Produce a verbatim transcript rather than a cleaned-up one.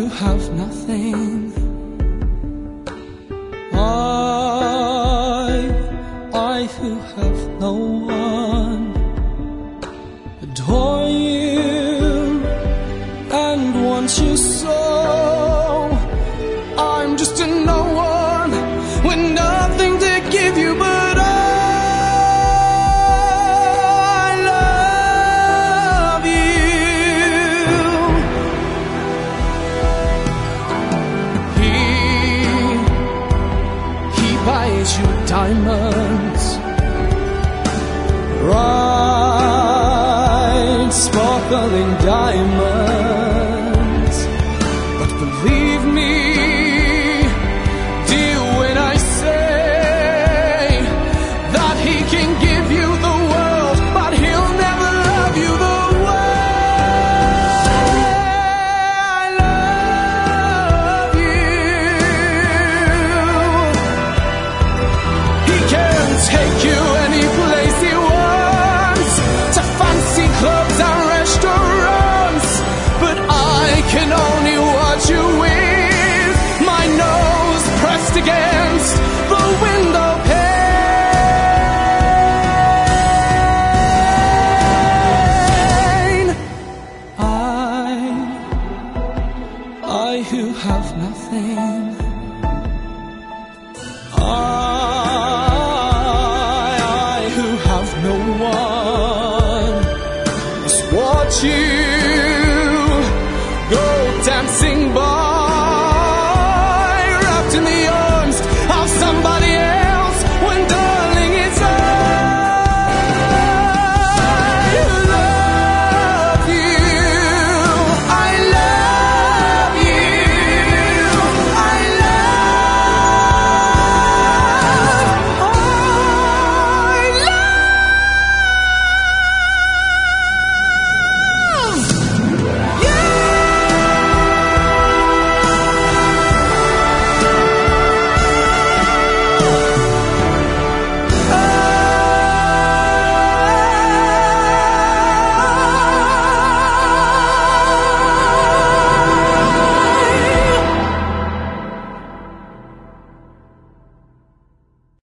who have nothing, I, I who have no one, adore you and want you so. I'm just a no one with nothing to give you, but diamonds, bright, sparkling diamonds.